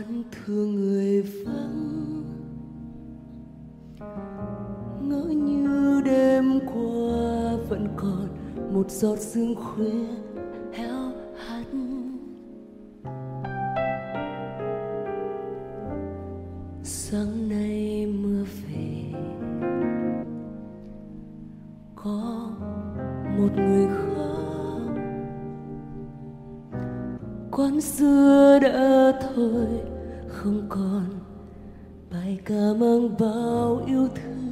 thương người vắng, ngỡ như đêm qua vẫn còn một giọt sương khuya héo hắt. Sáng nay mưa về, có một người khóc. Quán xưa đã thôi, không còn bài ca mang bao yêu thương.